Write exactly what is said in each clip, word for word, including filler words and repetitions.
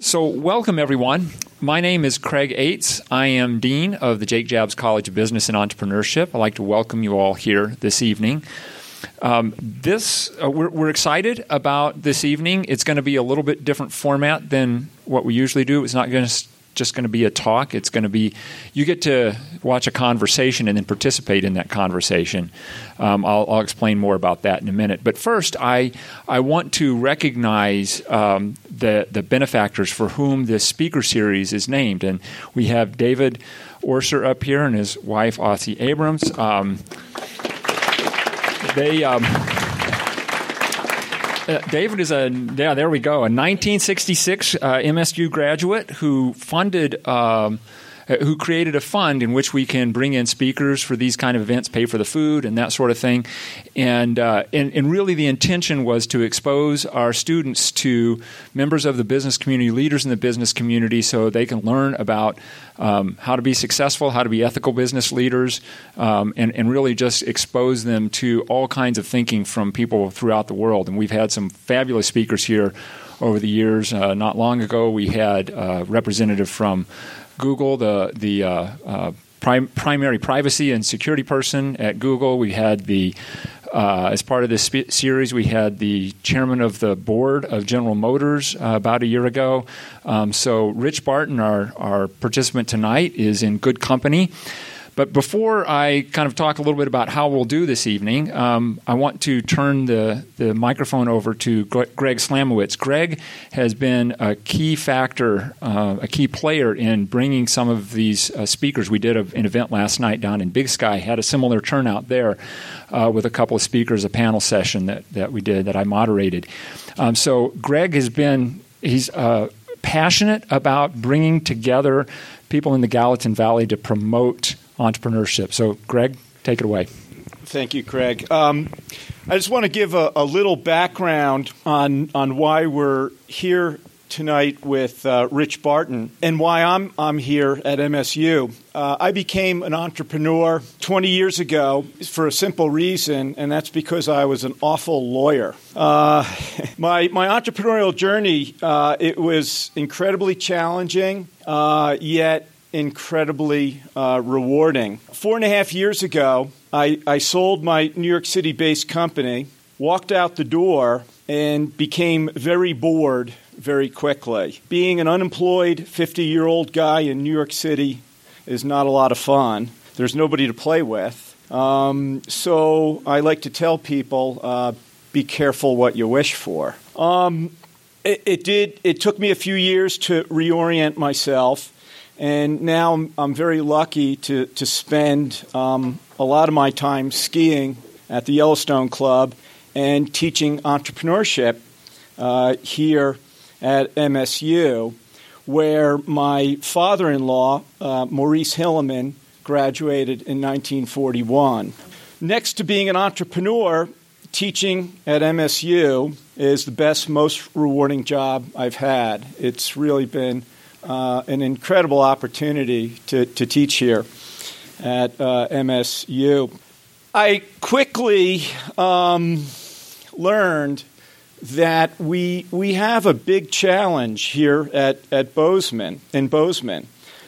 So welcome, everyone. My name is Craig Ates. I am Dean of the Jake Jabs College of Business and Entrepreneurship. I'd like to welcome you all here this evening. Um, this uh, we're, we're excited about this evening. It's going to be a little bit different format than what we usually do. It's not going to just going to be a talk. It's going to be, you get to watch a conversation and then participate in that conversation. Um, I'll, I'll explain more about that in a minute. But first, I I want to recognize um, the the benefactors for whom this speaker series is named, and we have David Orser up here and his wife Ossie Abrams. Um, they. Um, Uh, David is a, yeah, there we go, a nineteen sixty-six uh, M S U graduate who funded, um, who created a fund in which we can bring in speakers for these kind of events, pay for the food and that sort of thing. And, uh, and, and really the intention was to expose our students to members of the business community, leaders in the business community, so they can learn about um, how to be successful, how to be ethical business leaders, um, and, and really just expose them to all kinds of thinking from people throughout the world. And we've had some fabulous speakers here over the years. Uh, not long ago, we had a representative from Google, the the uh, uh, prim- primary privacy and security person at Google. We had the, uh, as part of this spe- series, we had the chairman of the board of General Motors uh, about a year ago. Um, so Rich Barton, our, our participant tonight, is in good company. But before I kind of talk a little bit about how we'll do this evening, um, I want to turn the, the microphone over to Greg Slamowitz. Greg has been a key factor, uh, a key player in bringing some of these uh, speakers. We did a, an event last night down in Big Sky, had a similar turnout there uh, with a couple of speakers, a panel session that, that we did that I moderated. Um, so Greg has been, he's uh, passionate about bringing together people in the Gallatin Valley to promote entrepreneurship. So, Greg, take it away. Thank you, Craig. Um, I just want to give a, a little background on on why we're here tonight with uh, Rich Barton and why I'm I'm here at M S U. Uh, I became an entrepreneur twenty years ago for a simple reason, and that's because I was an awful lawyer. Uh, my my entrepreneurial journey, uh, it was incredibly challenging, uh, yet incredibly uh, rewarding. Four and a half years ago, I, I sold my New York City-based company, walked out the door, and became very bored very quickly. Being an unemployed fifty-year-old guy in New York City is not a lot of fun. There's nobody to play with. Um, so I like to tell people, uh, be careful what you wish for. Um, it, it did. It took me a few years to reorient myself. And now I'm, I'm very lucky to, to spend um, a lot of my time skiing at the Yellowstone Club and teaching entrepreneurship uh, here at M S U, where my father-in-law, uh, Maurice Hilleman, graduated in nineteen forty-one. Next to being an entrepreneur, teaching at M S U is the best, most rewarding job I've had. It's really been Uh, an incredible opportunity to, to teach here at uh, M S U. I quickly um, learned that we we have a big challenge here at, at Bozeman, in Bozeman.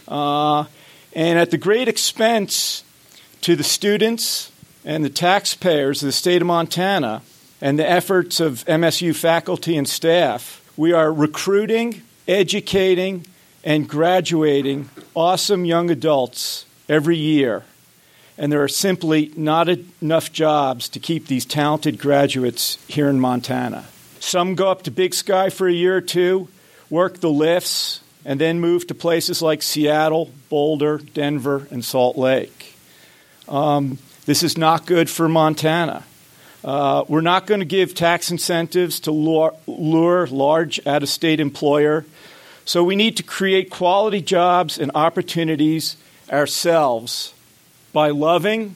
Uh, and at the great expense to the students and the taxpayers of the state of Montana and the efforts of M S U faculty and staff, we are recruiting, educating, and graduating awesome young adults every year. And there are simply not enough jobs to keep these talented graduates here in Montana. Some go up to Big Sky for a year or two, work the lifts, and then move to places like Seattle, Boulder, Denver, and Salt Lake. Um, this is not good for Montana. Uh, we're not going to give tax incentives to lure, lure large out-of-state employer. So we need to create quality jobs and opportunities ourselves by loving,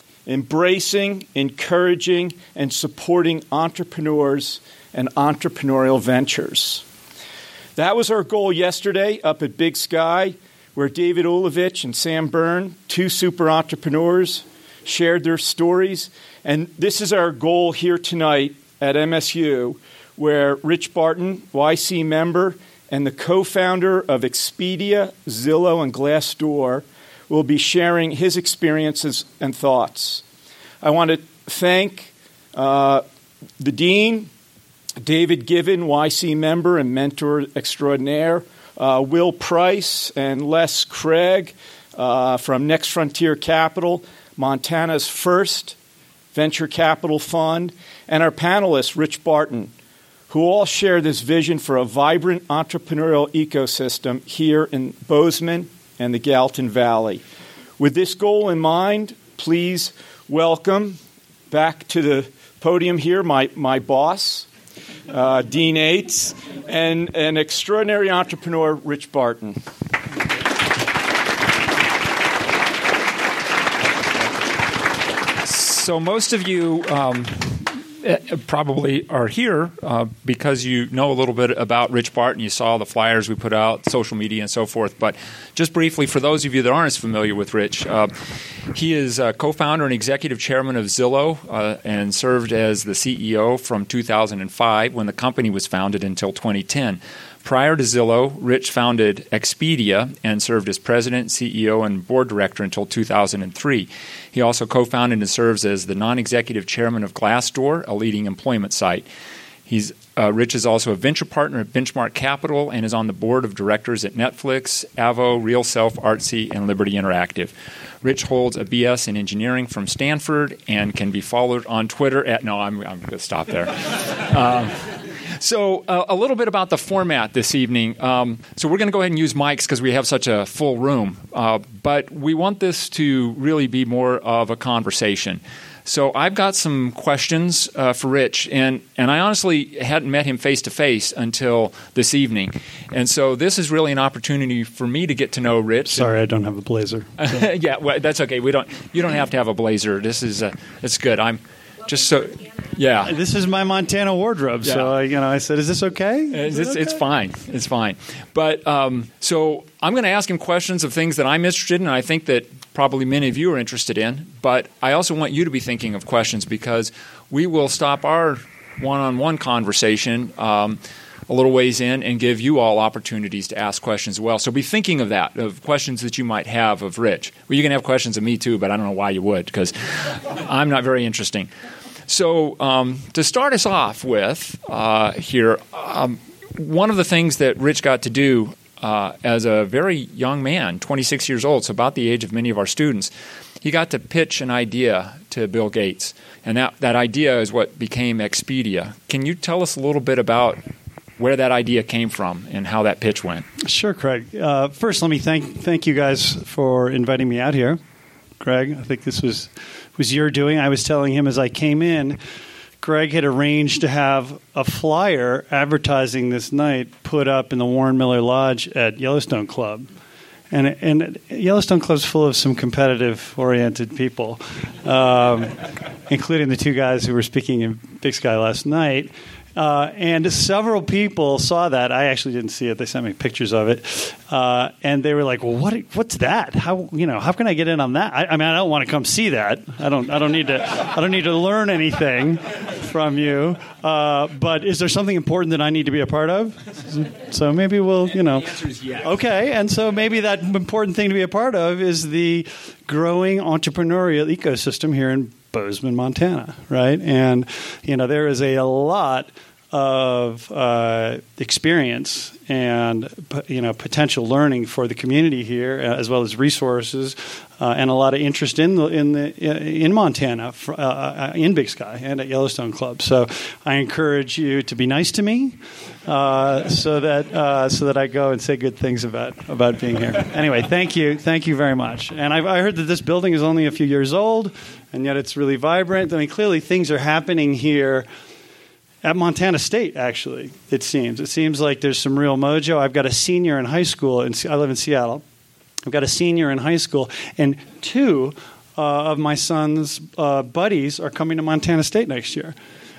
embracing, encouraging, and supporting entrepreneurs and entrepreneurial ventures. That was our goal yesterday up at Big Sky, where David Ulovich and Sam Byrne, two super entrepreneurs, shared their stories. And this is our goal here tonight at M S U, where Rich Barton, Y C member, and the co-founder of Expedia, Zillow, and Glassdoor, will be sharing his experiences and thoughts. I want to thank uh, the Dean, David Given, Y C member and mentor extraordinaire, uh, Will Price and Les Craig uh, from Next Frontier Capital, Montana's first venture capital fund, and our panelists, Rich Barton, who all share this vision for a vibrant entrepreneurial ecosystem here in Bozeman and the Gallatin Valley. With this goal in mind, please welcome back to the podium here my, my boss, uh, Dean Ates, and an extraordinary entrepreneur, Rich Barton. So most of you um, probably are here uh, because you know a little bit about Rich Barton. You saw the flyers we put out, social media, and so forth. But just briefly, for those of you that aren't as familiar with Rich, uh, he is uh, co-founder and executive chairman of Zillow uh, and served as the C E O from two thousand five when the company was founded until twenty ten. Prior to Zillow, Rich founded Expedia and served as president, C E O, and board director until two thousand three. He also co-founded and serves as the non-executive chairman of Glassdoor, a leading employment site. He's uh, Rich is also a venture partner at Benchmark Capital and is on the board of directors at Netflix, Avo, RealSelf, Artsy, and Liberty Interactive. Rich holds a B S in engineering from Stanford and can be followed on Twitter at – no, I'm, I'm going to stop there. um, So uh, a little bit about the format this evening. Um, so we're going to go ahead and use mics because we have such a full room. Uh, but we want this to really be more of a conversation. So I've got some questions uh, for Rich, and, and I honestly hadn't met him face-to-face until this evening. And so this is really an opportunity for me to get to know Rich. Sorry, I don't have a blazer. So. Yeah, well, that's okay. We don't. You don't have to have a blazer. This is uh, it's good. I'm just so... Yeah, this is my Montana wardrobe. Yeah. So uh, you know, I said, "Is this okay?" Is it's, it okay? It's fine. It's fine. But um, so I'm going to ask him questions of things that I'm interested in, and I think that probably many of you are interested in. But I also want you to be thinking of questions because we will stop our one-on-one conversation um, a little ways in and give you all opportunities to ask questions as well. So be thinking of that, of questions that you might have of Rich. Well, you can have questions of me too, but I don't know why you would because I'm not very interesting. So um, to start us off with uh, here, um, one of the things that Rich got to do uh, as a very young man, twenty-six years old, so about the age of many of our students, he got to pitch an idea to Bill Gates. And that, that idea is what became Expedia. Can you tell us a little bit about where that idea came from and how that pitch went? Sure, Craig. Uh, first, let me thank thank you guys for inviting me out here. Greg, I think this was... was your doing. I was telling him as I came in, Greg had arranged to have a flyer advertising this night put up in the Warren Miller Lodge at Yellowstone Club. And, and Yellowstone Club's full of some competitive-oriented people, um, including the two guys who were speaking in Big Sky last night. Uh, and several people saw that. I actually didn't see it. They sent me pictures of it, uh, and they were like, "Well, what? What's that? How you know? How can I get in on that? I, I mean, I don't want to come see that. I don't. I don't need to. I don't need to learn anything from you. Uh, but is there something important that I need to be a part of? So maybe we'll, you know. The answer is yes. Okay, and so maybe that important thing to be a part of is the growing entrepreneurial ecosystem here in Bozeman, Montana, right? And, you know, there is a, a lot of uh, experience and, you know, potential learning for the community here, as well as resources, uh, and a lot of interest in the in the in Montana, uh, in Big Sky and at Yellowstone Club. So I encourage you to be nice to me, uh, so that uh, so that I go and say good things about about being here. Anyway, thank you, thank you very much. And I've, I heard that this building is only a few years old, and yet it's really vibrant. I mean, clearly things are happening here. At Montana State, actually, it seems. It seems like there's some real mojo. I've got a senior in high school. In, I live in Seattle. I've got a senior in high school, and two uh, of my son's uh, buddies are coming to Montana State next year.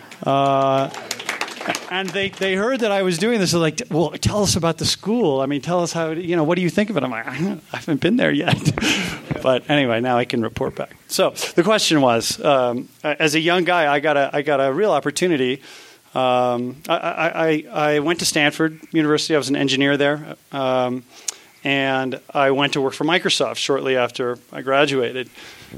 Uh, and they, they heard that I was doing this. They're like, well, tell us about the school. I mean, tell us how, you know, what do you think of it? I'm like, I haven't been there yet. But anyway, now I can report back. So the question was, um, as a young guy, I got a, I got a real opportunity Um, I, I, I went to Stanford University. I was an engineer there. Um, and I went to work for Microsoft shortly after I graduated.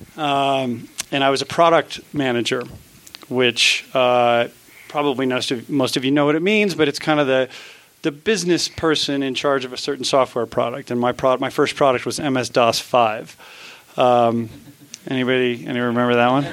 Um, and I was a product manager, which uh, probably most of, most of you know what it means, but it's kind of the the business person in charge of a certain software product. And my product, my first product was M S DOS five. Um, anybody, anybody remember that one?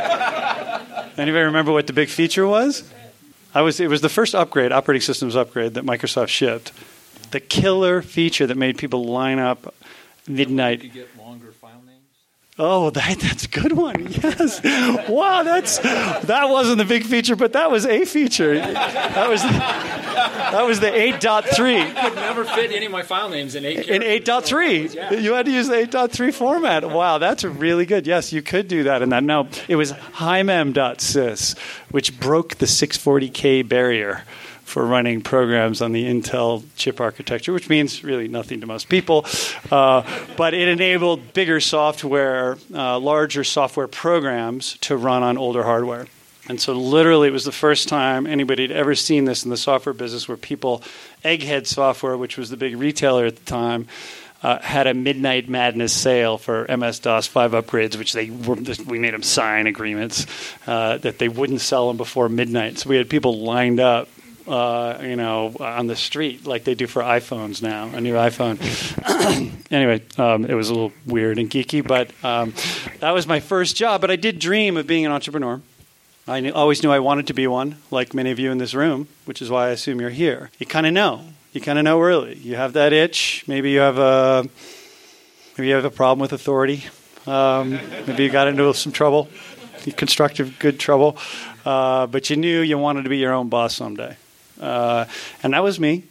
Anybody remember what the big feature was? I was. It was the first upgrade, operating systems upgrade that Microsoft shipped. The killer feature that made people line up midnight. You get longer file names? Oh, that, that's a good one. Yes. Wow, that's that wasn't the big feature, but that was a feature. That was that was the eight point three. I could never fit any of my file names in eight. In eight point three. Yeah. You had to use the eight point three format. Wow, that's really good. Yes, you could do that in that. No, it was himem.sys, which broke the six forty K barrier for running programs on the Intel chip architecture, which means really nothing to most people. Uh, but it enabled bigger software, uh, larger software programs to run on older hardware. And so literally it was the first time anybody had ever seen this in the software business where people, Egghead Software, which was the big retailer at the time, Uh, had a midnight madness sale for M S DOS five upgrades, which they were, we made them sign agreements uh, that they wouldn't sell them before midnight. So we had people lined up, uh, you know, on the street like they do for iPhones now, a new iPhone. Anyway, um, it was a little weird and geeky, but um, that was my first job. But I did dream of being an entrepreneur. I knew, always knew I wanted to be one, like many of you in this room, which is why I assume you're here. You kind of know. You kind of know early. You have that itch. Maybe you have a maybe you have a problem with authority. Um, maybe you got into some trouble, constructive, good trouble. Uh, but you knew you wanted to be your own boss someday. Uh, and that was me.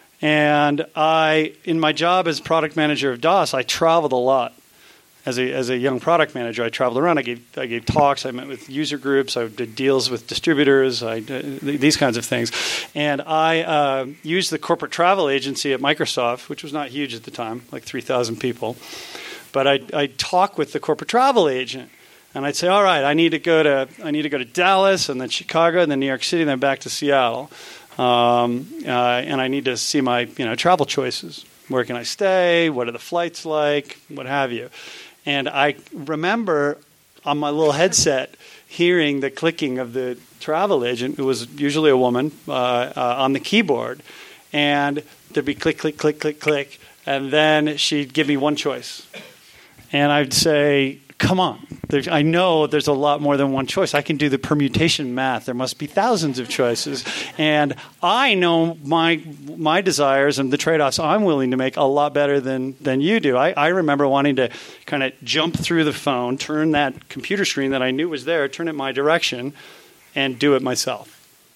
And I, in my job as product manager of DOS, I traveled a lot. As a as a young product manager, I traveled around. I gave I gave talks. I met with user groups. I did deals with distributors. I did these kinds of things, and I uh, used the corporate travel agency at Microsoft, which was not huge at the time, like three thousand people. But I I talk with the corporate travel agent, and I'd say, all right, I need to go to I need to go to Dallas, and then Chicago, and then New York City, and then back to Seattle, um, uh, and I need to see my you know travel choices. Where can I stay? What are the flights like? What have you? And I remember on my little headset hearing the clicking of the travel agent, who was usually a woman, uh, uh, on the keyboard. And there'd be click, click, click, click, click. And then she'd give me one choice. And I'd say, come on. There's, I know there's a lot more than one choice. I can do the permutation math. There must be thousands of choices. And I know my my desires and the trade-offs I'm willing to make a lot better than, than you do. I, I remember wanting to kind of jump through the phone, turn that computer screen that I knew was there, turn it my direction, and do it myself.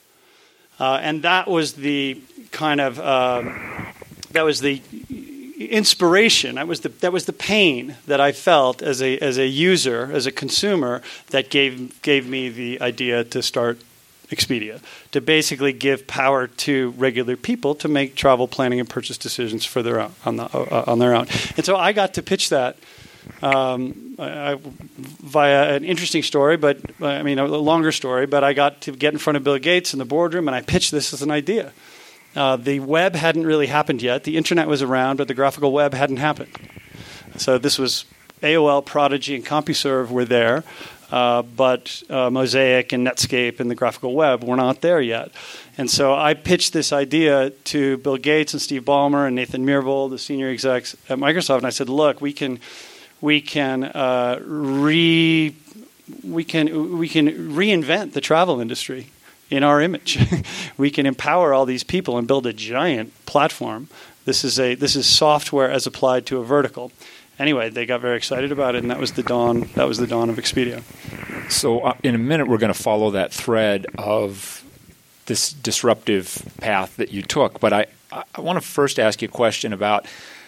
Uh, and that was the kind of uh, that was the inspiration. That was the that was the pain that I felt as a as a user, as a consumer, that gave gave me the idea to start Expedia, to basically give power to regular people to make travel planning and purchase decisions for their own on the uh, on their own. And so I got to pitch that um, I, via an interesting story, but I mean a longer story. But I got to get in front of Bill Gates in the boardroom, and I pitched this as an idea. Uh, the web hadn't really happened yet. The internet was around, but the graphical web hadn't happened. So this was A O L, Prodigy, and CompuServe were there, uh, but uh, Mosaic and Netscape and the graphical web were not there yet. And so I pitched this idea to Bill Gates and Steve Ballmer and Nathan Myhrvold, the senior execs at Microsoft, and I said, "Look, we can, we can uh, re, we can we can reinvent the travel industry." In our image, we can empower all these people and build a giant platform. This is a this is software as applied to a vertical. Anyway, they got very excited about it, and that was the dawn. That was the dawn of Expedia. So, uh, in a minute, we're going to follow that thread of this disruptive path that you took. But I, I want to first ask you a question about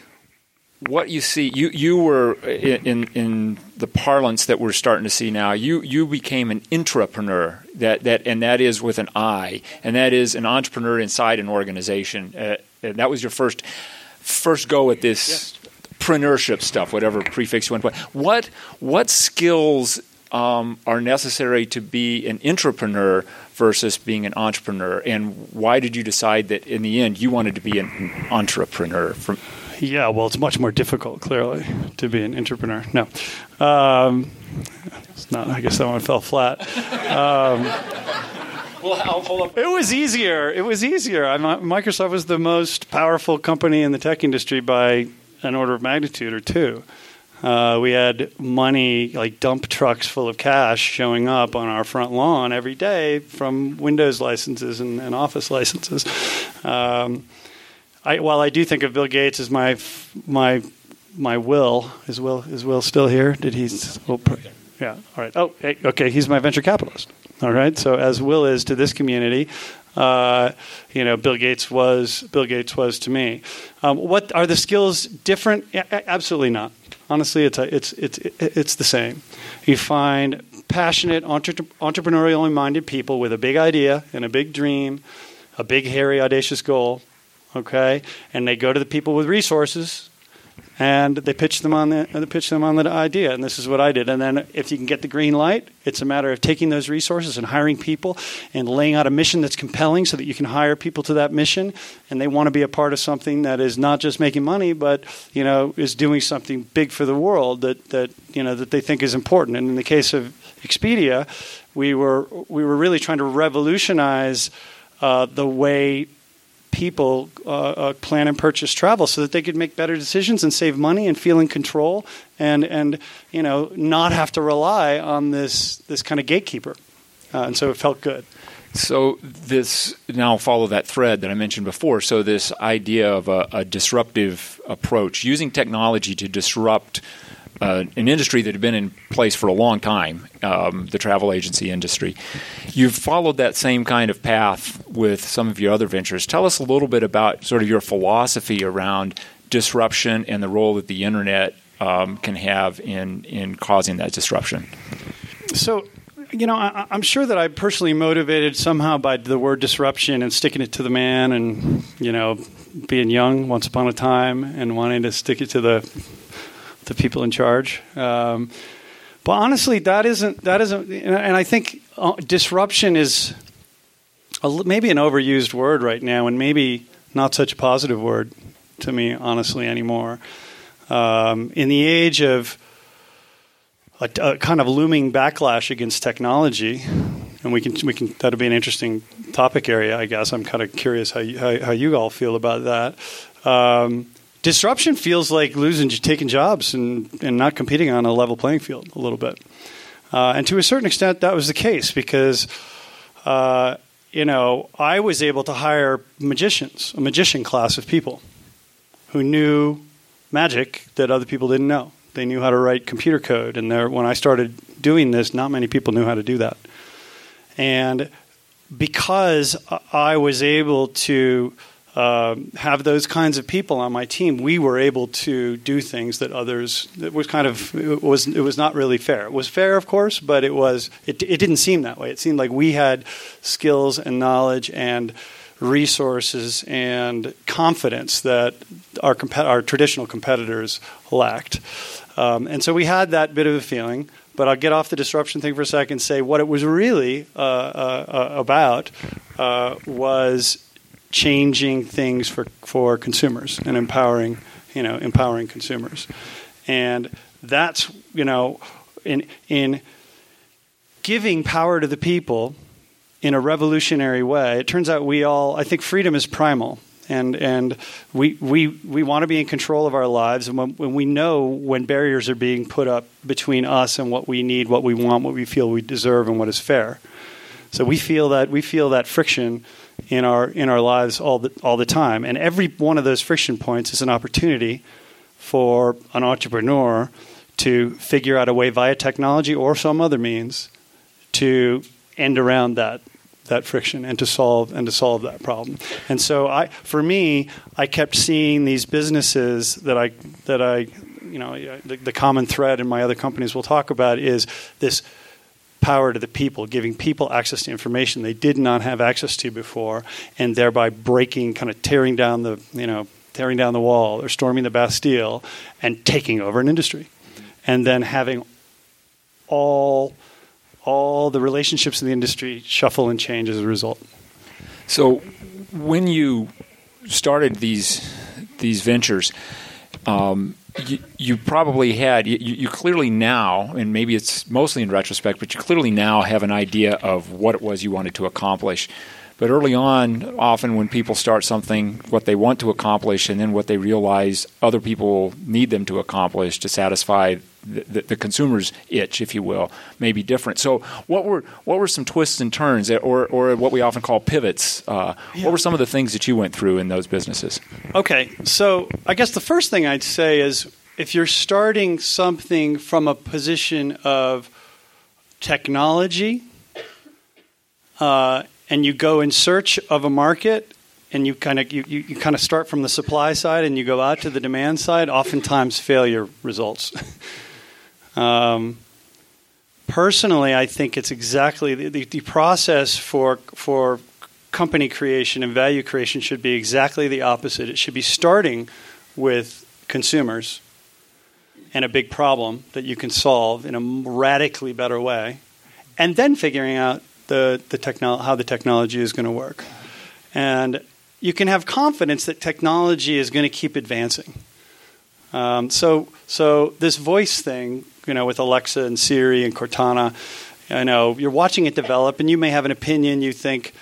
what you see. You you were in, in in the parlance that we're starting to see now. You you became an intrapreneur. That that and that is with an I, and that is an entrepreneur inside an organization. Uh, and that was your first first go at this yes. preneurship stuff, whatever prefix you want to put. What what skills um, are necessary to be an intrapreneur versus being an entrepreneur? And why did you decide that in the end you wanted to be an entrepreneur? From Yeah, well, it's much more difficult, clearly, to be an entrepreneur. No. Um, it's not. I guess that one fell flat. Um, well, I'll hold up. It was easier. It was easier. I, Microsoft was the most powerful company in the tech industry by an order of magnitude or two. Uh, we had money, like dump trucks full of cash showing up on our front lawn every day from Windows licenses and, and Office licenses. Um, I, while I do think of Bill Gates as my my my Will, is Will is Will still here? Did he? Oh, yeah. All right. Oh, hey, okay. He's my venture capitalist. All right. So as Will is to this community, uh, you know, Bill Gates was Bill Gates was to me. Um, what are the skills different? A- absolutely not. Honestly, it's a, it's it's it's the same. You find passionate, entre- entrepreneurially minded people with a big idea and a big dream, a big, hairy, audacious goal. Okay, and they go to the people with resources, and they pitch them on the they pitch them on the idea. And this is what I did. And then, if you can get the green light, it's a matter of taking those resources and hiring people and laying out a mission that's compelling, so that you can hire people to that mission, and they want to be a part of something that is not just making money, but you know is doing something big for the world that that you know that they think is important. And in the case of Expedia, we were we were really trying to revolutionize uh, the way people uh, uh, plan and purchase travel, so that they could make better decisions and save money and feel in control, and and you know not have to rely on this this kind of gatekeeper. Uh, and so it felt good. So this now follow that thread that I mentioned before. So this idea of a, a disruptive approach, using technology to disrupt Uh, an industry that had been in place for a long time, um, the travel agency industry. You've followed that same kind of path with some of your other ventures. Tell us a little bit about sort of your philosophy around disruption and the role that the internet um, can have in, in causing that disruption. So, you know, I, I'm sure that I'm personally motivated somehow by the word disruption and sticking it to the man, and, you know, being young once upon a time and wanting to stick it to the the people in charge. Um, but honestly, that isn't, that isn't, and I think uh, disruption is a, maybe an overused word right now, and maybe not such a positive word to me, honestly, anymore. Um, in the age of a, a kind of looming backlash against technology, and we can, we can, that'll be an interesting topic area, I guess. I'm kind of curious how you, how, how you all feel about that. Um, Disruption feels like losing, taking jobs and, and not competing on a level playing field a little bit. Uh, and to a certain extent, that was the case because, uh, you know, I was able to hire magicians, a magician class of people who knew magic that other people didn't know. They knew how to write computer code. And there, when I started doing this, not many people knew how to do that. And because I was able to Um, have those kinds of people on my team, we were able to do things that others, it was kind of, it was it was not really fair. It was fair, of course, but it was it, it didn't seem that way. It seemed like we had skills and knowledge and resources and confidence that our comp- our traditional competitors lacked. Um, and so we had that bit of a feeling. But I'll get off the disruption thing for a second and say what it was really uh, uh, uh, about uh, was changing things for, for consumers and empowering, you know, empowering consumers. And that's, you know, in in giving power to the people in a revolutionary way, it turns out we all, I think freedom is primal. And and we we, we want to be in control of our lives. And when, when we know when barriers are being put up between us and what we need, what we want, what we feel we deserve, and what is fair. So we feel that we feel that friction in our in our lives all the all the time, and every one of those friction points is an opportunity for an entrepreneur to figure out a way via technology or some other means to end around that that friction and to solve and to solve that problem. And so I for me, I kept seeing these businesses that I that I you know the, the common thread in my other companies we'll talk about is this power to the people, giving people access to information they did not have access to before, and thereby breaking, kind of tearing down the, you know, tearing down the wall or storming the Bastille and taking over an industry. And then having all all the relationships in the industry shuffle and change as a result. So when you started these these ventures, um, you, you probably had, you, you clearly now, and maybe it's mostly in retrospect, but you clearly now have an idea of what it was you wanted to accomplish. But early on, often when people start something, what they want to accomplish and then what they realize other people need them to accomplish to satisfy the, the, the consumer's itch, if you will, may be different. So what were what were some twists and turns, or, or what we often call pivots? Uh, yeah. What were some of the things that you went through in those businesses? Okay, so I guess the first thing I'd say is if you're starting something from a position of technology, uh, and you go in search of a market, and you kind of you, you, you kind of start from the supply side and you go out to the demand side, oftentimes failure results. um, personally, I think it's exactly the, the, the process for for company creation and value creation should be exactly the opposite. It should be starting with consumers and a big problem that you can solve in a radically better way, and then figuring out the the technolo- how the technology is going to work. And you can have confidence that technology is going to keep advancing. Um, so so this voice thing, you know, with Alexa and Siri and Cortana, you know, you're watching it develop, and you may have an opinion. You think,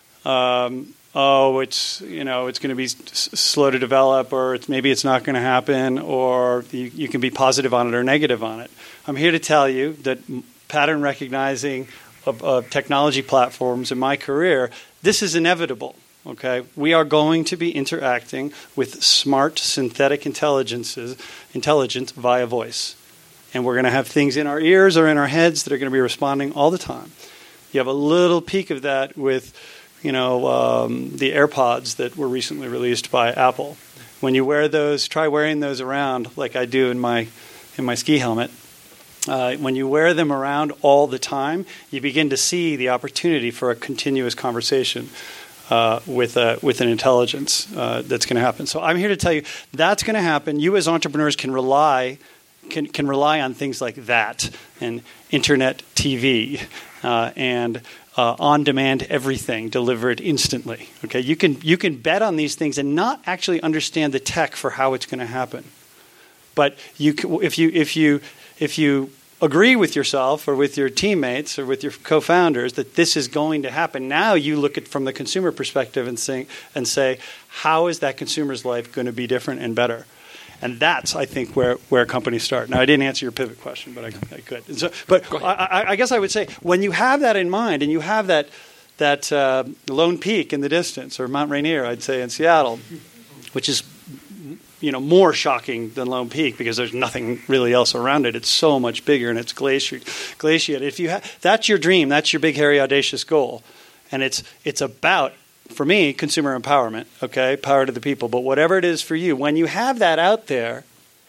um, oh, it's you know, it's going to be s- slow to develop, or it's, maybe it's not going to happen, or you, you can be positive on it or negative on it. I'm here to tell you that pattern recognizing Of, of technology platforms in my career, this is inevitable. Okay, we are going to be interacting with smart synthetic intelligences, intelligence via voice, and we're going to have things in our ears or in our heads that are going to be responding all the time. You have a little peek of that with, you know, um, the AirPods that were recently released by Apple. When you wear those, try wearing those around like I do in my in my ski helmet. Uh, when you wear them around all the time, you begin to see the opportunity for a continuous conversation uh, with a, with an intelligence uh, that's going to happen. So I'm here to tell you that's going to happen. You as entrepreneurs can rely can can rely on things like that and internet T V uh, and uh, on-demand everything delivered instantly. Okay, you can you can bet on these things and not actually understand the tech for how it's going to happen, but you if you if you If you agree with yourself or with your teammates or with your co-founders that this is going to happen, now you look at it from the consumer perspective and say, and say, how is that consumer's life going to be different and better? And that's, I think, where, where companies start. Now, I didn't answer your pivot question, but I, I could. And so, but I, I guess I would say when you have that in mind and you have that that uh, Lone Peak in the distance, or Mount Rainier, I'd say, in Seattle, which is you know, more shocking than Lone Peak because there's nothing really else around it. It's so much bigger and it's glaciated. glaciated. If you ha- that's your dream, that's your big, hairy, audacious goal, and it's it's about, for me, consumer empowerment. Okay, power to the people. But whatever it is for you, when you have that out there,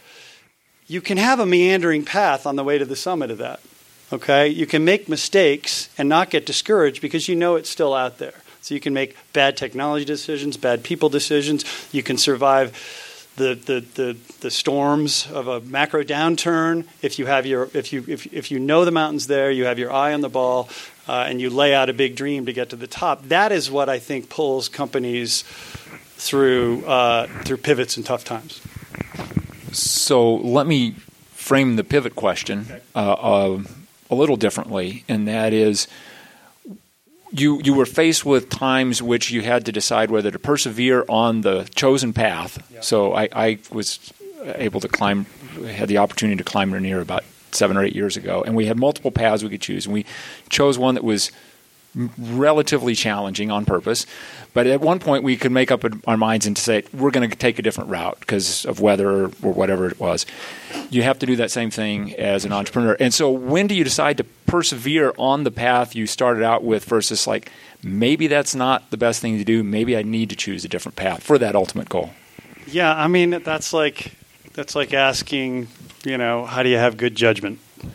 you can have a meandering path on the way to the summit of that. Okay, you can make mistakes and not get discouraged because you know it's still out there. So you can make bad technology decisions, bad people decisions. You can survive The, the, the, the storms of a macro downturn. If you have your if you if if you know the mountain's there, you have your eye on the ball, uh, and you lay out a big dream to get to the top. That is what I think pulls companies through uh, through pivots in tough times. So let me frame the pivot question uh, uh, a little differently, and that is, You you were faced with times which you had to decide whether to persevere on the chosen path. Yep. So I, I was able to climb, had the opportunity to climb Rainier about seven or eight years ago, and we had multiple paths we could choose, and we chose one that was relatively challenging on purpose. But at one point, we could make up our minds and say we're going to take a different route because of weather or whatever it was. You have to do that same thing as an entrepreneur. And so, when do you decide to persevere on the path you started out with versus like maybe that's not the best thing to do? Maybe I need to choose a different path for that ultimate goal. Yeah, I mean that's like that's like asking, you know, how do you have good judgment?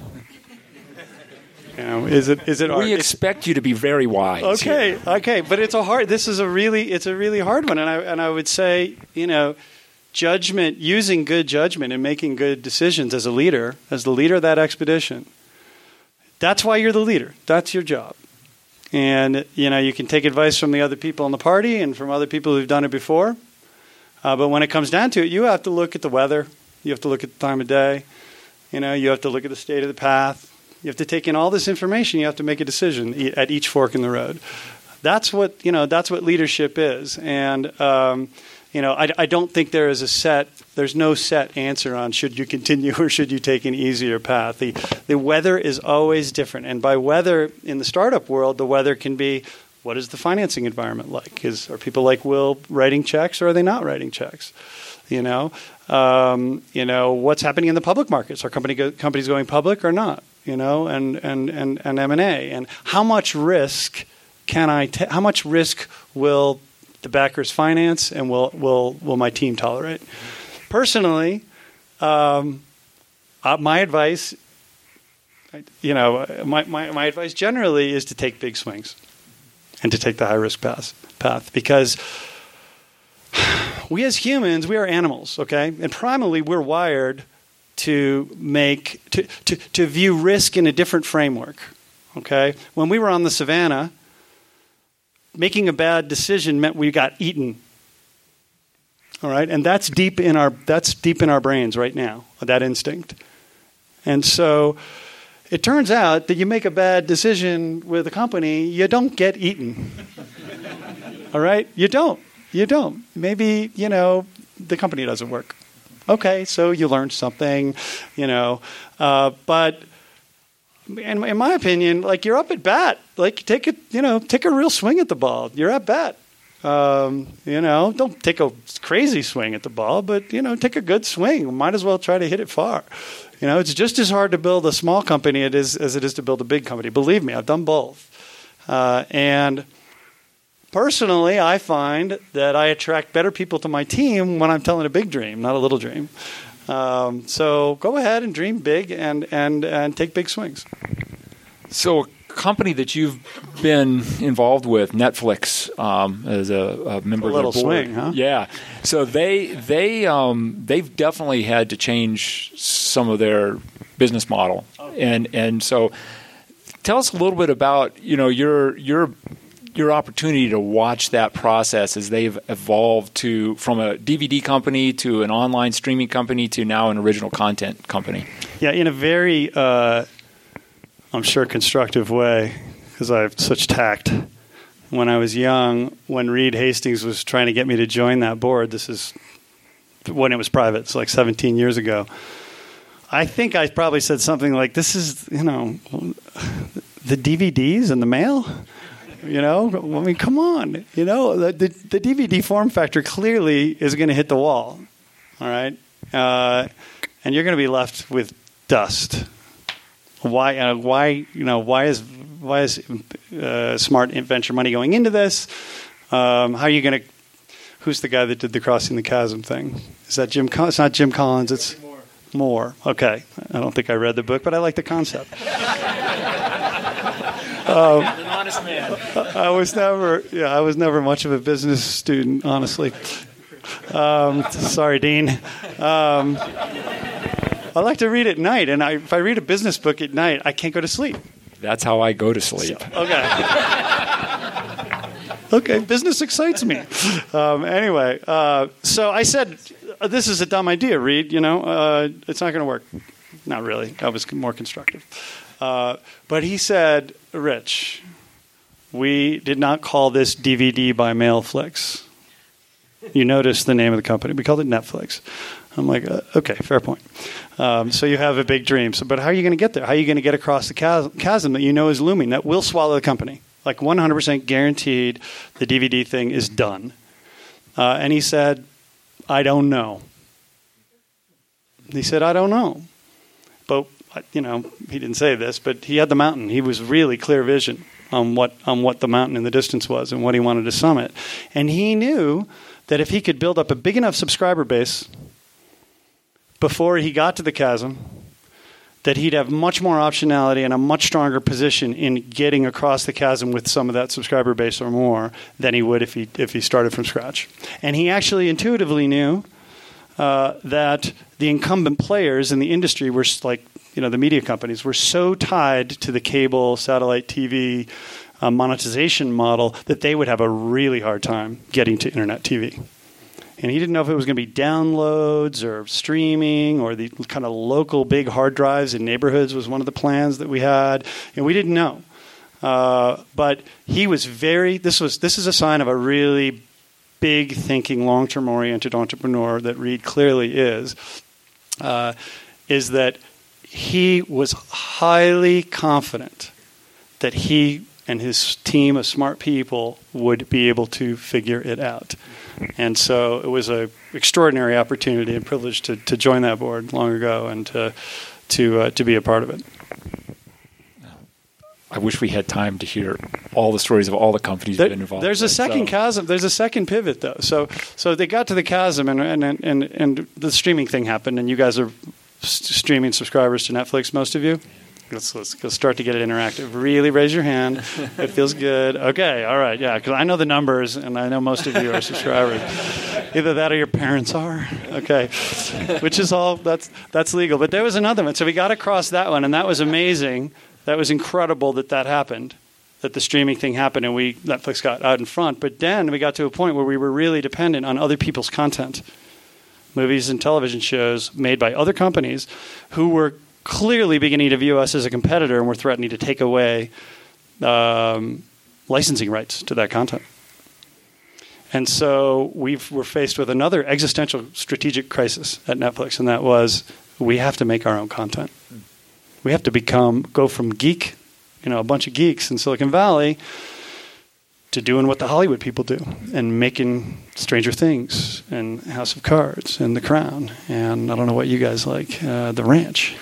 You know, is it is it? We hard? expect it's, you to be very wise. Okay, here. okay, but it's a hard. This is a really it's a really hard one, and I and I would say, you know, judgment, using good judgment and making good decisions as a leader, as the leader of that expedition, that's why you're the leader. That's your job. And, you know, you can take advice from the other people in the party and from other people who've done it before. Uh, but when it comes down to it, you have to look at the weather. You have to look at the time of day. You know, you have to look at the state of the path. You have to take in all this information. You have to make a decision at each fork in the road. That's what, you know, that's what leadership is. And, um, you know, I, I don't think there is a set, there's no set answer on should you continue or should you take an easier path. The, the weather is always different. And by weather, in the startup world, the weather can be, what is the financing environment like? Is, are people like Will writing checks or are they not writing checks? You know, um, you know, what's happening in the public markets? Are company go, companies going public or not? You know, and, and, and, and M and A. And how much risk can I ta- how much risk will the backers finance and will will will my team tolerate? Personally, um, uh, my advice, you know, my, my, my advice generally is to take big swings and to take the high risk path, path because we as humans, we are animals, okay? And primarily we're wired to make to, to, to view risk in a different framework, okay? When we were on the savannah, making a bad decision meant we got eaten. All right? And that's deep in our that's deep in our brains right now, that instinct. And so it turns out that you make a bad decision with a company, you don't get eaten. All right? You don't. You don't. Maybe, you know, the company doesn't work. Okay, so you learned something, you know. Uh, but in, in my opinion, like, you're up at bat. Like, take a, you know, take a real swing at the ball. You're at bat. Um, you know, don't take a crazy swing at the ball, but, you know, take a good swing. Might as well try to hit it far. You know, it's just as hard to build a small company it is, as it is to build a big company. Believe me, I've done both. Uh, and personally, I find that I attract better people to my team when I'm telling a big dream, not a little dream. Um, so go ahead and dream big and, and, and take big swings. So a company that you've been involved with, Netflix, um, as a, a member a little of their board. swing, huh? Yeah. So they they um, they've definitely had to change some of their business model, and and so tell us a little bit about you know your your your opportunity to watch that process as they've evolved to from a D V D company to an online streaming company to now an original content company. Yeah, in a very uh, I'm sure constructive way, because I have such tact. When I was young, when Reed Hastings was trying to get me to join that board, this is when it was private, it's like seventeen years ago, I think I probably said something like, this is, you know, the D V Ds in the mail? You know, I mean, come on. You know, the, the, the D V D form factor clearly is going to hit the wall, all right? Uh, and you're going to be left with dust. Why? Uh, why? You know? Why is why is uh, smart venture money going into this? Um, how are you going to? Who's the guy that did the Crossing the Chasm thing? Is that Jim? It's not Jim Collins. It's Moore. Moore. Okay, I don't think I read the book, but I like the concept. um, An honest man. I was never. Yeah, I was never much of a business student, honestly. Um, sorry, Dean. Um, I like to read at night, and I, if I read a business book at night, I can't go to sleep. That's how I go to sleep. So, okay. Okay, business excites me. Um, anyway, uh, so I said, this is a dumb idea, Reed. You know, uh, it's not going to work. Not really. I was more constructive. Uh, but he said, Rich, we did not call this D V D by Mailflix. You notice the name of the company. We called it Netflix. I'm like, uh, okay, fair point. Um, so you have a big dream. So, but how are you going to get there? How are you going to get across the chasm that you know is looming, that will swallow the company? Like one hundred percent guaranteed the D V D thing is done. Uh, and he said, I don't know. He said, I don't know. But, you know, he didn't say this, but he had the mountain. He was really clear vision on what on what the mountain in the distance was and what he wanted to summit. And he knew that if he could build up a big enough subscriber base before he got to the chasm, that he'd have much more optionality and a much stronger position in getting across the chasm with some of that subscriber base or more than he would if he if he started from scratch. And he actually intuitively knew uh, that the incumbent players in the industry were like you know, the media companies were so tied to the cable, satellite T V uh, monetization model that they would have a really hard time getting to internet T V. And he didn't know if it was going to be downloads or streaming or the kind of local big hard drives in neighborhoods was one of the plans that we had. And we didn't know. Uh, but he was very, this was this is a sign of a really big thinking, long-term oriented entrepreneur that Reed clearly is, uh, is that he was highly confident that he and his team of smart people would be able to figure it out. And so it was an extraordinary opportunity and privilege to, to join that board long ago and to to uh, to be a part of it. I wish we had time to hear all the stories of all the companies there, you've been involved There's with, a second so. chasm. There's a second pivot, though. So so they got to the chasm, and and and, and the streaming thing happened, and you guys are st- streaming subscribers to Netflix, most of you. Let's, let's, let's start to get it interactive. Really raise your hand. It feels good. Okay, all right, yeah, because I know the numbers, and I know most of you are subscribers. Either that or your parents are. Okay, which is all, that's that's legal. But there was another one. So we got across that one, and that was amazing. That was incredible that that happened, that the streaming thing happened, and we Netflix got out in front. But then we got to a point where we were really dependent on other people's content, movies and television shows made by other companies who were clearly beginning to view us as a competitor and were threatening to take away um, licensing rights to that content. And so we were faced with another existential strategic crisis at Netflix, and that was we have to make our own content. We have to become go from geek, you know, a bunch of geeks in Silicon Valley to doing what the Hollywood people do and making Stranger Things and House of Cards and The Crown and I don't know what you guys like, uh, The Ranch.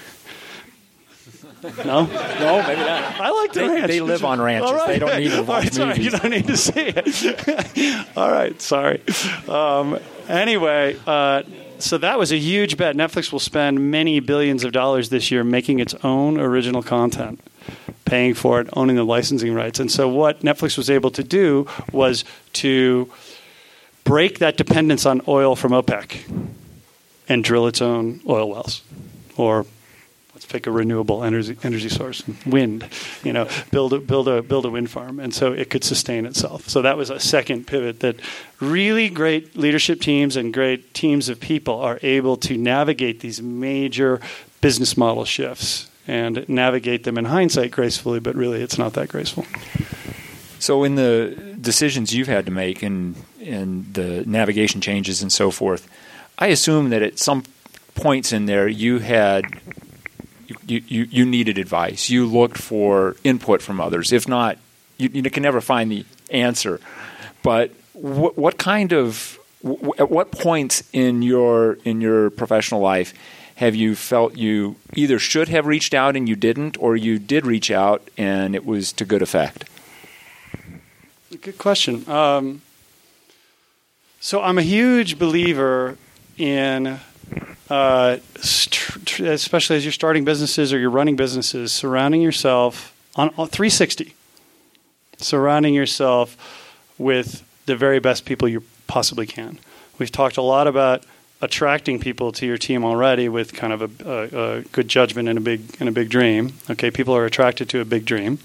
No? No, maybe not. I like The they, Ranch. They live on ranches. All right. They don't need to All watch right, sorry, movies. you don't need to see it. All right, sorry. Um, anyway, uh, so that was a huge bet. Netflix will spend many billions of dollars this year making its own original content, paying for it, owning the licensing rights. And so what Netflix was able to do was to break that dependence on oil from OPEC and drill its own oil wells, or let's pick a renewable energy energy source, wind. You know, build a build a build a wind farm, and so it could sustain itself. So that was a second pivot that really great leadership teams and great teams of people are able to navigate these major business model shifts and navigate them in hindsight gracefully, but really it's not that graceful. So in the decisions you've had to make and and the navigation changes and so forth, I assume that at some points in there you had you, you, you needed advice. You looked for input from others. If not, you, you can never find the answer. But what, what kind of w- at what points in your in your professional life have you felt you either should have reached out and you didn't, or you did reach out and it was to good effect? Good question. Um, so I'm a huge believer in, uh, st- especially as you're starting businesses or you're running businesses, surrounding yourself on, on three sixty, surrounding yourself with the very best people you possibly can. We've talked a lot about attracting people to your team already with kind of a, a, a good judgment and a big and a big dream. Okay, people are attracted to a big dream.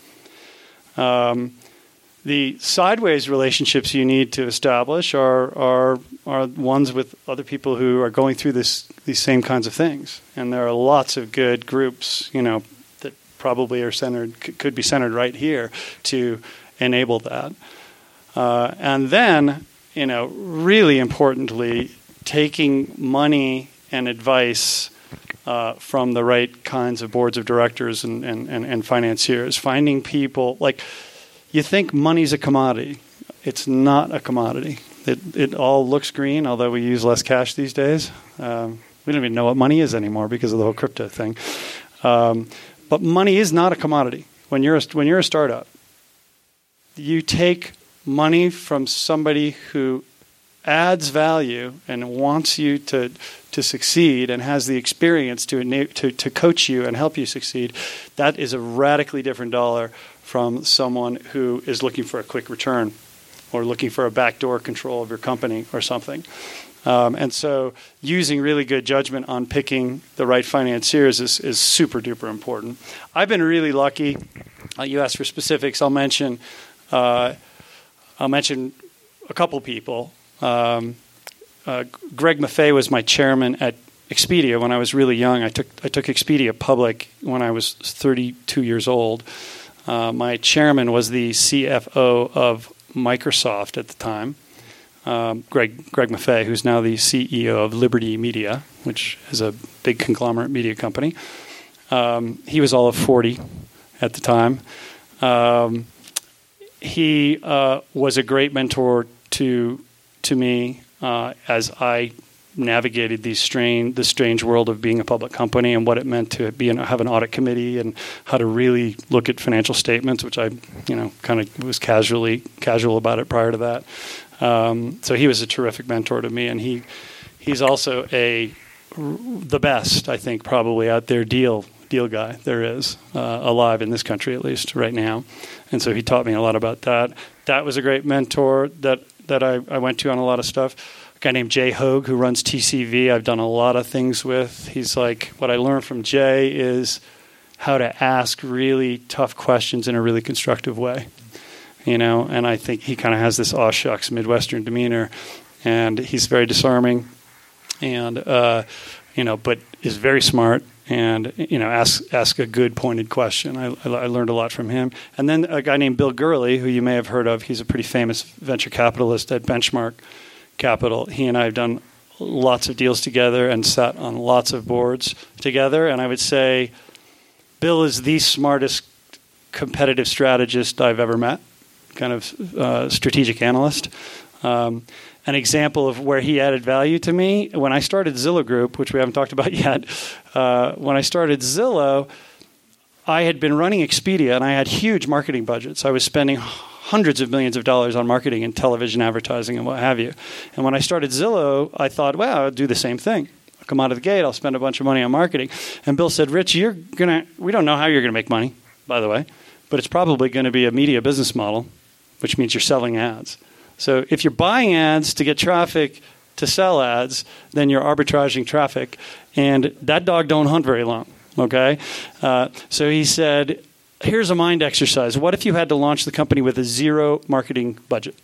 Um, the sideways relationships you need to establish are are are ones with other people who are going through this these same kinds of things, and there are lots of good groups, you know, that probably are centered could be centered right here to enable that. Uh, and then, you know, really importantly, taking money and advice uh, from the right kinds of boards of directors and, and, and, and financiers, finding people like you think money's a commodity. It's not a commodity. It it all looks green, although we use less cash these days. Um, we don't even know what money is anymore because of the whole crypto thing. Um, but money is not a commodity. When you're a, when you're a startup, you take money from somebody who adds value and wants you to to succeed and has the experience to to to coach you and help you succeed. That is a radically different dollar from someone who is looking for a quick return or looking for a backdoor control of your company or something. Um, and so using really good judgment on picking the right financiers is, is super duper important. I've been really lucky. Uh, you asked for specifics. I'll mention uh, I'll mention a couple people. Um, uh, Greg Maffei was my chairman at Expedia when I was really young. I took I took Expedia public when I was thirty-two years old. Uh, my chairman was the C F O of Microsoft at the time. Um, Greg Greg Maffei, who's now the C E O of Liberty Media, which is a big conglomerate media company. Um, he was all of forty at the time. Um, he uh, was a great mentor to to me uh, as I navigated these strange the strange world of being a public company and what it meant to be in, have an audit committee and how to really look at financial statements, which I you know kind of was casually casual about it prior to that. Um, so he was a terrific mentor to me, and he he's also a the best, I think, probably out there deal deal guy there is uh, alive in this country, at least right now. And so he taught me a lot about that. That was a great mentor that that I, I went to on a lot of stuff. A guy named Jay Hogue, who runs T C V, I've done a lot of things with. He's like, what I learned from Jay is how to ask really tough questions in a really constructive way. You know, and I think he kind of has this aw shucks Midwestern demeanor, and he's very disarming, and uh, you know, but is very smart, and you know, ask ask a good pointed question. I, I learned a lot from him. And then a guy named Bill Gurley, who you may have heard of. He's a pretty famous venture capitalist at Benchmark Capital. He and I have done lots of deals together and sat on lots of boards together. And I would say Bill is the smartest competitive strategist I've ever met. Kind of uh, strategic analyst. Um, an example of where he added value to me, when I started Zillow Group, which we haven't talked about yet, uh, when I started Zillow, I had been running Expedia, and I had huge marketing budgets. I was spending hundreds of millions of dollars on marketing and television advertising and what have you. And when I started Zillow, I thought, well, I'll do the same thing. I'll come out of the gate, I'll spend a bunch of money on marketing. And Bill said, Rich, you're gonna. we don't know how you're going to make money, by the way, but it's probably going to be a media business model, which means you're selling ads. So if you're buying ads to get traffic to sell ads, then you're arbitraging traffic, and that dog don't hunt very long, okay? Uh, so he said, here's a mind exercise. What if you had to launch the company with a zero marketing budget?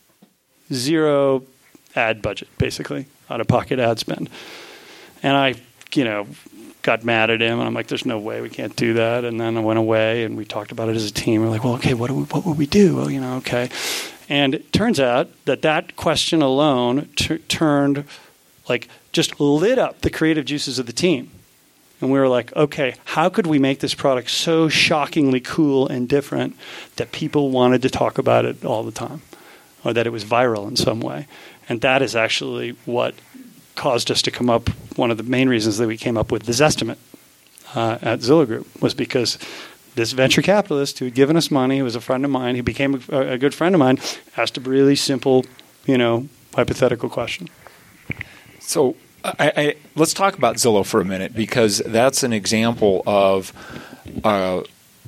Zero ad budget, basically, out-of-pocket ad spend. And I, you know, got mad at him, and I'm like, there's no way we can't do that. And then I went away, and we talked about it as a team. We're like, well, okay, what do we, what would we do? Well, you know, okay. And it turns out that that question alone t- turned, like, just lit up the creative juices of the team. And we were like, okay, how could we make this product so shockingly cool and different that people wanted to talk about it all the time, or that it was viral in some way? And that is actually what caused us to come up, one of the main reasons that we came up with the Zestimate uh, at Zillow Group was because this venture capitalist who had given us money, who was a friend of mine, he became a, a good friend of mine, asked a really simple, you know, hypothetical question. So I, I, let's talk about Zillow for a minute, because that's an example of uh,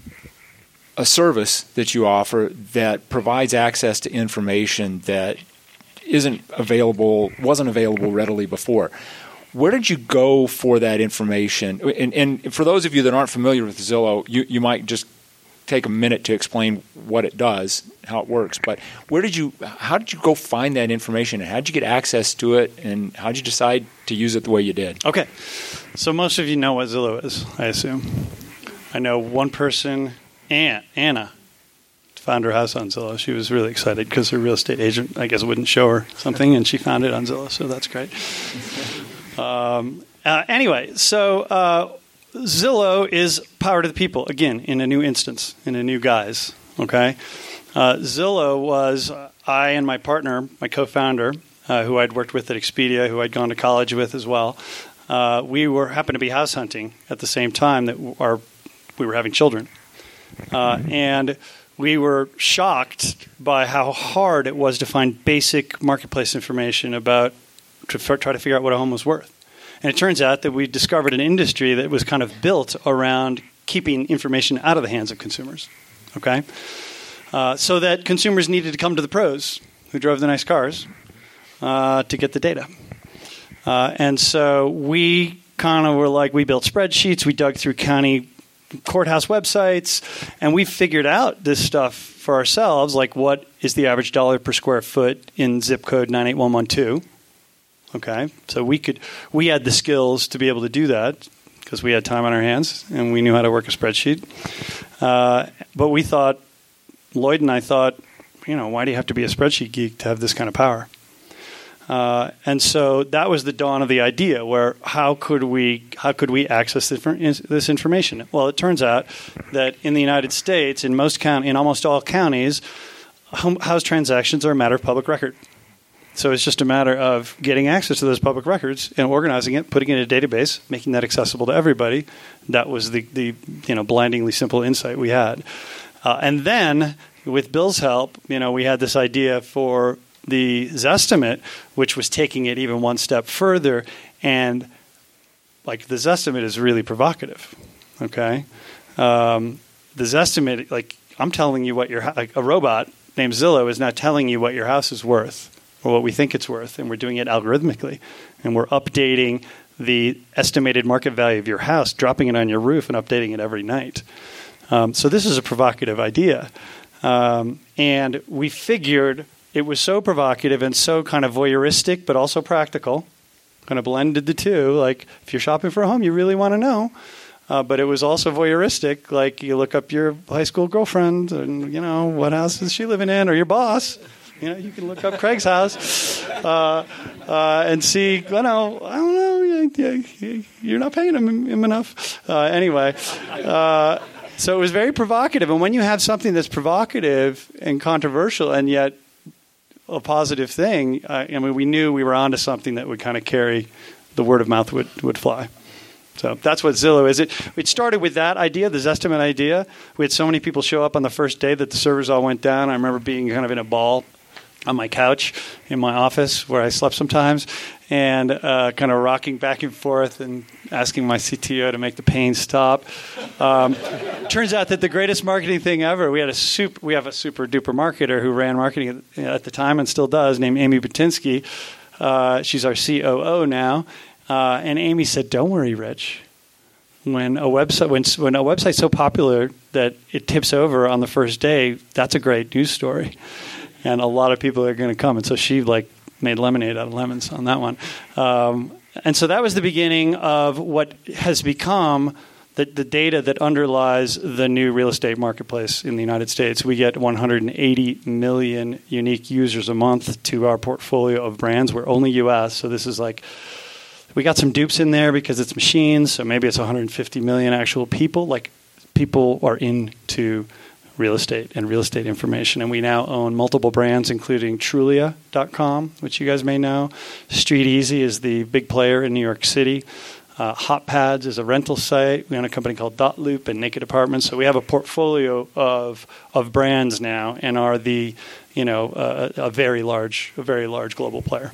a service that you offer that provides access to information that isn't available, wasn't available readily before. Where did you go for that information? And, and for those of you that aren't familiar with Zillow, you, you might just take a minute to explain what it does, how it works. But where did you, how did you go find that information, and how did you get access to it, and how did you decide to use it the way you did? Okay, so most of you know what Zillow is, I assume. I know one person, Aunt Anna, found her house on Zillow. She was really excited because her real estate agent, I guess, wouldn't show her something, and she found it on Zillow, so that's great. Um, uh, anyway, so uh, Zillow is power to the people, again, in a new instance, in a new guise, okay? Uh, Zillow was, uh, I and my partner, my co-founder, uh, who I'd worked with at Expedia, who I'd gone to college with as well, uh, we were happened to be house hunting at the same time that our, we were having children. Uh, and we were shocked by how hard it was to find basic marketplace information about to f- try to figure out what a home was worth. And it turns out that we discovered an industry that was kind of built around keeping information out of the hands of consumers, okay? Uh, so that consumers needed to come to the pros who drove the nice cars uh, to get the data. Uh, and so we kind of were like, we built spreadsheets, we dug through county courthouse websites, and we figured out this stuff for ourselves, like what is the average dollar per square foot in zip code nine eight one one two. Okay, so we could, we had the skills to be able to do that because we had time on our hands and we knew how to work a spreadsheet. Uh, but we thought, Lloyd and I thought, you know, why do you have to be a spreadsheet geek to have this kind of power? Uh, and so that was the dawn of the idea, where how could we how could we access this, this information? Well, it turns out that in the United States, in most count, in almost all counties, house transactions are a matter of public record. So it's just a matter of getting access to those public records and organizing it, putting it in a database, making that accessible to everybody. That was the, the you know blindingly simple insight we had. Uh, and then, with Bill's help, you know, we had this idea for the Zestimate, which was taking it even one step further. And like the Zestimate is really provocative. Okay, um, the Zestimate, like I'm telling you what your like a robot named Zillow is now telling you what your house is worth, or what we think it's worth, and we're doing it algorithmically. And we're updating the estimated market value of your house, dropping it on your roof and updating it every night. Um, so this is a provocative idea. Um, and we figured it was so provocative and so kind of voyeuristic, but also practical, kind of blended the two. Like if you're shopping for a home, you really want to know. Uh, but it was also voyeuristic, like you look up your high school girlfriend and, you know, what house is she living in, or your boss. You know, you can look up Craig's house uh, uh, and see, you know, I don't know, you're not paying him, him enough. Uh, anyway, uh, so it was very provocative. And when you have something that's provocative and controversial and yet a positive thing, uh, I mean, we knew we were onto something that would kind of carry, the word of mouth would, would fly. So that's what Zillow is. It it started with that idea, the Zestimate idea. We had so many people show up on the first day that the servers all went down. I remember being kind of in a ball on my couch in my office where I slept sometimes, and uh, kind of rocking back and forth and asking my C T O to make the pain stop. Um, turns out that the greatest marketing thing ever, we had a super, we have a super duper marketer who ran marketing at, at the time and still does, named Amy Batinsky. Uh, she's our C O O now. Uh, and Amy said, "Don't worry, Rich. When a website when when a website's so popular that it tips over on the first day, that's a great news story, and a lot of people are going to come." And so she like made lemonade out of lemons on that one. Um, and so that was the beginning of what has become the, the data that underlies the new real estate marketplace in the United States. We get one hundred eighty million unique users a month to our portfolio of brands. We're only U S, so this is like. We got some dupes in there because it's machines, so maybe it's one hundred fifty million actual people. Like, people are into real estate and real estate information. And we now own multiple brands, including Trulia dot com, which you guys may know. Street Easy is the big player in New York City. Uh, HotPads is a rental site. We own a company called Dot Loop and Naked Apartments. So we have a portfolio of of brands now, and are the, you know, uh, a very large, a very large global player.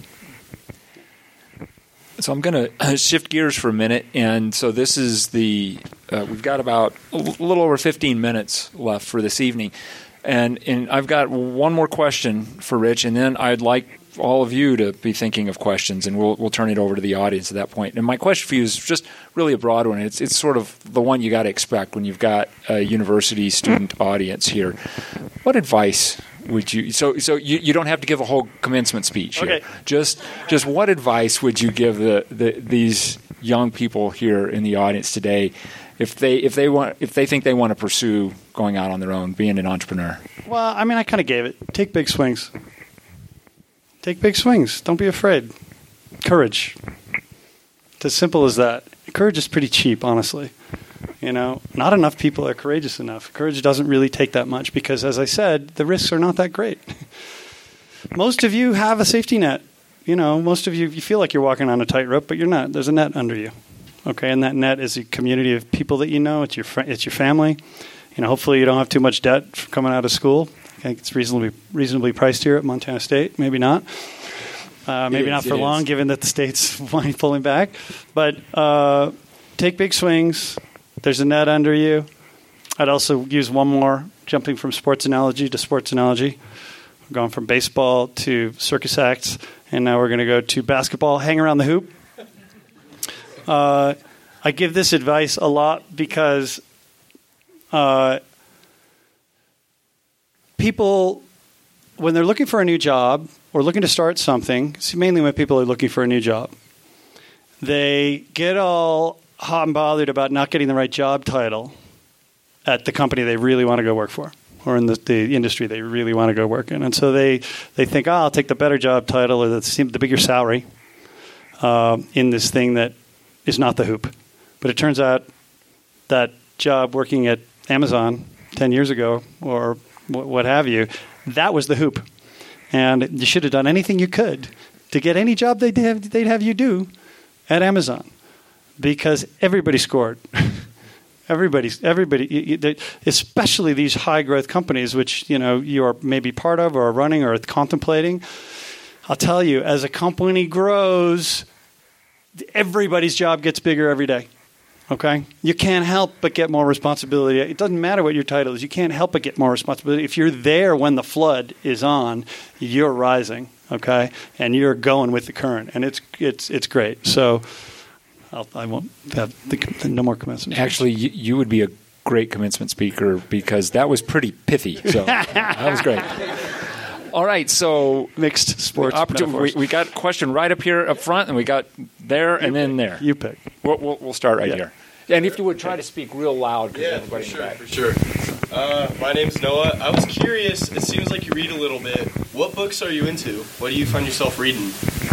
So I'm going to shift gears for a minute, and so this is the uh, we've got about a little over fifteen minutes left for this evening, and and I've got one more question for Rich, and then I'd like all of you to be thinking of questions, and we'll we'll turn it over to the audience at that point. And my question for you is just really a broad one. It's it's sort of the one you got to expect when you've got a university student audience here. What advice would you so so you, you don't have to give a whole commencement speech here. Okay. Just just what advice would you give the, the these young people here in the audience today if they if they want if they think they want to pursue going out on their own, being an entrepreneur? Well, I mean, I kind of gave it. Take big swings. Take big swings. Don't be afraid. Courage. It's as simple as that. Courage is pretty cheap, honestly. You know, not enough people are courageous enough. Courage doesn't really take that much because, as I said, the risks are not that great. Most of you have a safety net. You know, most of you, you feel like you're walking on a tightrope, but you're not. There's a net under you. Okay, and that net is a community of people that you know. It's your fr- it's your family. You know, hopefully you don't have too much debt coming out of school. I think it's reasonably reasonably priced here at Montana State. Maybe not. Uh, maybe is, not for long, given that the state's pulling back. But uh, take big swings. There's a net under you. I'd also use one more, jumping from sports analogy to sports analogy. We're going from baseball to circus acts, and now we're going to go to basketball. Hang around the hoop. Uh, I give this advice a lot because uh, people, when they're looking for a new job or looking to start something, it's mainly when people are looking for a new job, they get all hot and bothered about not getting the right job title at the company they really want to go work for, or in the, the industry they really want to go work in. And so they, they think, oh, I'll take the better job title or the, the bigger salary uh, in this thing that is not the hoop. But it turns out that job working at Amazon ten years ago or w- what have you, that was the hoop. And you should have done anything you could to get any job they'd have, they'd have you do at Amazon, because everybody scored. Everybody's everybody, you, you, especially these high growth companies, which you know you are maybe part of, or are running, or contemplating. I'll tell you, as a company grows, everybody's job gets bigger every day. Okay, you can't help but get more responsibility. It doesn't matter what your title is; you can't help but get more responsibility. If you're there when the flood is on, you're rising. Okay, and you're going with the current, and it's it's it's great. So. I'll, I won't have the, no more commencement. Actually, you, you would be a great commencement speaker because that was pretty pithy. So that was great. All right, so mixed sports. We, we got a question right up here up front, and we got there and you then pick. there. You pick. We'll, we'll, we'll start right yeah. here. And if you would try to speak real loud. Yeah, for sure, for sure. Uh, my name's Noah. I was curious. It seems like you read a little bit. What books are you into? What do you find yourself reading?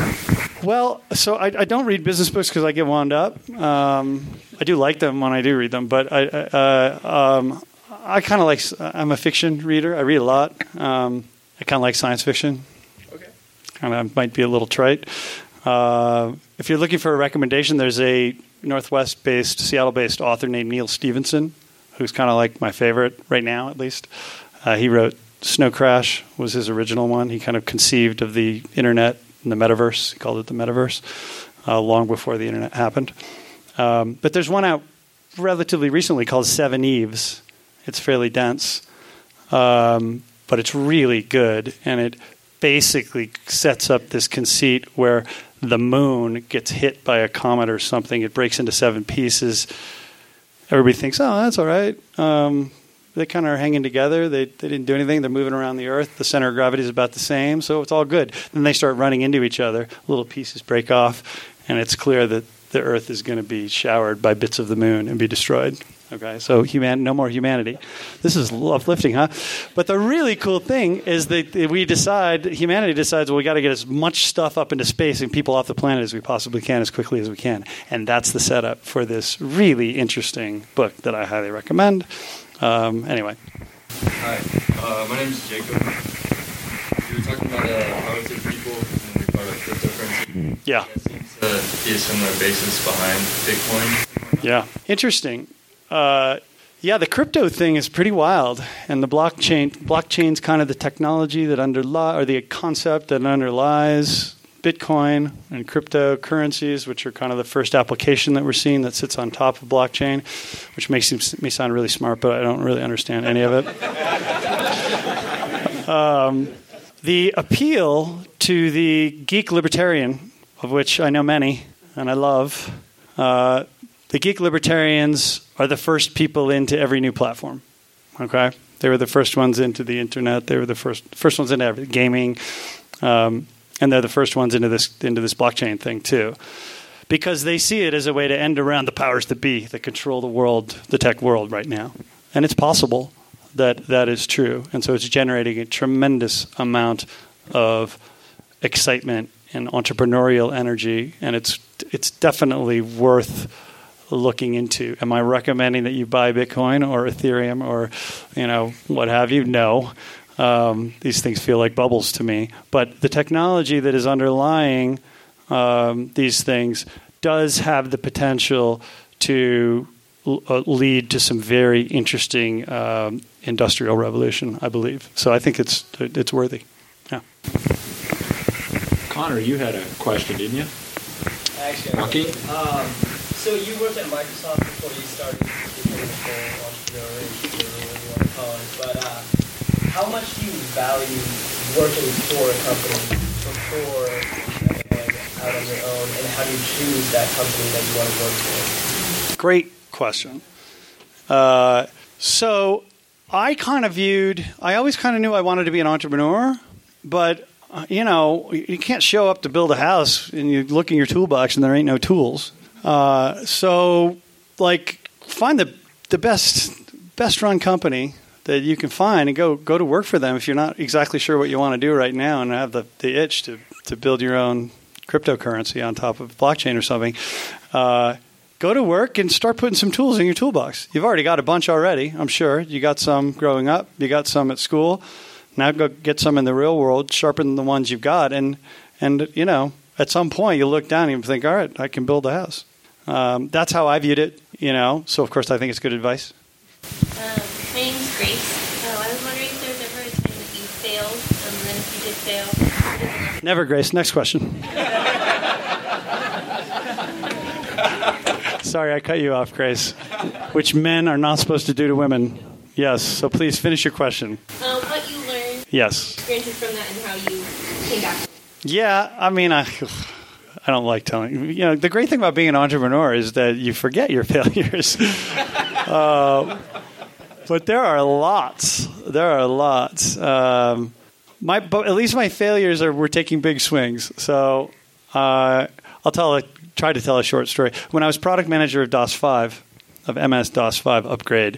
Well, so I, I don't read business books because I get wound up. Um, I do like them when I do read them, but I uh, um, I kind of like. I'm a fiction reader. I read a lot. Um, I kind of like science fiction. Okay. Kind of might be a little trite. Uh, if you're looking for a recommendation, there's a Northwest-based, Seattle-based author named Neil Stephenson, who's kind of like my favorite right now, at least. Uh, he wrote Snow Crash was his original one. He kind of conceived of the internet and the metaverse. He called it the metaverse uh, long before the internet happened. Um, but there's one out relatively recently called Seven Eves. It's fairly dense, um, but it's really good, and it basically sets up this conceit where the moon gets hit by a comet or something. It breaks into seven pieces. Everybody thinks, oh, that's all right. Um, they kind of are hanging together. They they didn't do anything. They're moving around the Earth. The center of gravity is about the same, so it's all good. Then they start running into each other. Little pieces break off, and it's clear that the Earth is going to be showered by bits of the moon and be destroyed. Okay, so human, no more humanity. This is uplifting, huh? But the really cool thing is that we decide, humanity decides, well, we got to get as much stuff up into space and people off the planet as we possibly can, as quickly as we can. And that's the setup for this really interesting book that I highly recommend. Um, anyway. Hi, uh, my name is Jacob. You were talking about uh, power-to people and we talked about cryptocurrency. Yeah. It seems to be a similar basis behind Bitcoin. Yeah. Interesting. Uh, yeah, the crypto thing is pretty wild, and the blockchain blockchain's kind of the technology that underlies, or the concept that underlies Bitcoin and cryptocurrencies, which are kind of the first application that we're seeing that sits on top of blockchain, which makes me sound really smart, but I don't really understand any of it. um, the appeal to the geek libertarian, of which I know many and I love. Uh, The geek libertarians are the first people into every new platform. Okay, they were the first ones into the internet. They were the first first ones into every, gaming, um, and they're the first ones into this into this blockchain thing too, because they see it as a way to end around the powers that be that control the world, the tech world right now, and it's possible that that is true, and so it's generating a tremendous amount of excitement and entrepreneurial energy, and it's it's definitely worth looking into. Am I recommending that you buy Bitcoin or Ethereum or, you know, what have you? No. Um, these things feel like bubbles to me. But the technology that is underlying um, these things does have the potential to l- uh, lead to some very interesting um, industrial revolution, I believe. So I think it's it's worthy. Yeah. Connor, you had a question, didn't you? Actually, Rocky? Um, so you worked at Microsoft before you started becoming a full entrepreneur, or whatever you want to call it. But uh, how much do you value working for a company before and out on your own, and how do you choose that company that you want to work for? Great question. Uh, so I kind of viewed, I always kind of knew I wanted to be an entrepreneur, but, uh, you know, you can't show up to build a house and you look in your toolbox and there ain't no tools. Uh, so, like, find the the best best run company that you can find and go go to work for them if you're not exactly sure what you want to do right now and have the, the itch to, to build your own cryptocurrency on top of blockchain or something. Uh, go to work and start putting some tools in your toolbox. You've already got a bunch already, I'm sure. You got some growing up. You got some at school. Now go get some in the real world, sharpen the ones you've got. And, and you know, at some point you look down and you think, all right, I can build a house. Um, that's how I viewed it, you know. So, of course, I think it's good advice. Um, my name's Grace. So I was wondering if there's ever a time that you failed, um, and then if you did fail. Never, Grace. Next question. Sorry, I cut you off, Grace. Which men are not supposed to do to women. Yes, so please finish your question. Um, what you learned, yes. experiences from that, and how you came back. Yeah, I mean, I... I don't like telling. You know, the great thing about being an entrepreneur is that you forget your failures. uh, but there are lots. There are lots. Um, my, but at least my failures are were taking big swings. So uh, I'll tell. A, try to tell a short story. When I was product manager of DOS five, of M S DOS five upgrade,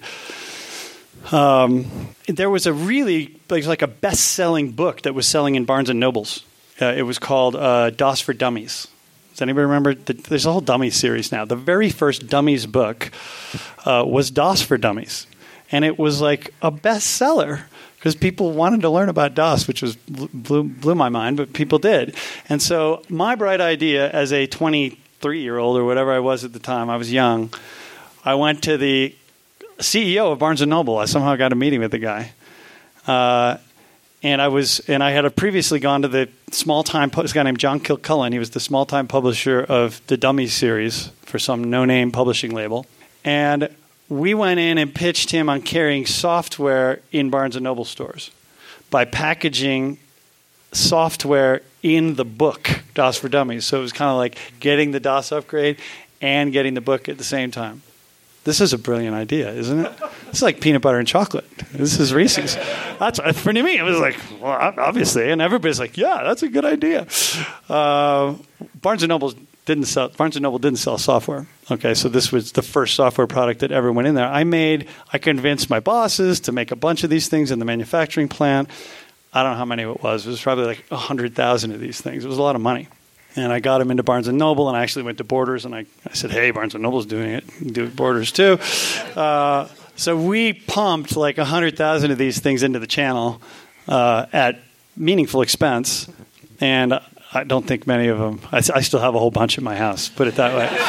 um, there was a really like, like a best-selling book that was selling in Barnes and Nobles. Uh, it was called uh, DOS for Dummies. Does anybody remember? The, there's a whole Dummies series now. The very first Dummies book uh, was DOS for Dummies. And it was like a bestseller because people wanted to learn about DOS, which was blew, blew my mind, but people did. And so my bright idea as a twenty-three-year-old or whatever I was at the time, I was young, I went to the C E O of Barnes and Noble. I somehow got a meeting with the guy. Uh And I was, and I had previously gone to the small-time, this guy named John Kilcullen. He was the small-time publisher of the Dummies series for some no-name publishing label. And we went in and pitched him on carrying software in Barnes and Noble stores by packaging software in the book, DOS for Dummies. So it was kind of like getting the DOS upgrade and getting the book at the same time. This is a brilliant idea, isn't it? It's like peanut butter and chocolate. This is Reese's. That's for me. It was like, well, obviously, and everybody's like, yeah, that's a good idea. Uh, Barnes and Noble didn't sell. Barnes and Noble didn't sell software. Okay, so this was the first software product that ever went in there. I made. I convinced my bosses to make a bunch of these things in the manufacturing plant. I don't know how many it was. It was probably like a hundred thousand of these things. It was a lot of money. And I got him into Barnes and Noble, and I actually went to Borders, and I, I said, hey, Barnes and Noble's doing it. You can do Borders too. Uh, so we pumped like one hundred thousand of these things into the channel uh, at meaningful expense. And I don't think many of them, I, I still have a whole bunch in my house, put it that